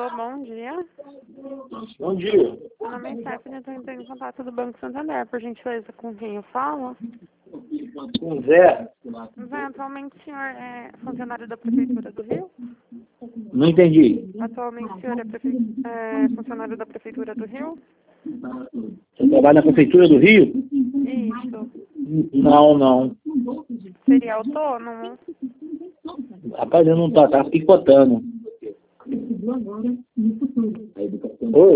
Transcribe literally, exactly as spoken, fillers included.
Alô, bom dia. Bom dia. Meu nome é Stephanie, eu estou entrando em contato do Banco Santander, por gentileza, com quem eu falo? Com Zé? Zé, atualmente o senhor é funcionário da Prefeitura do Rio? Não entendi. Atualmente o senhor é, prefe... é funcionário da Prefeitura do Rio? Você trabalha na Prefeitura do Rio? Isso. Não, não. Seria autônomo? Rapaz, eu não tô, tá picotando. Oi?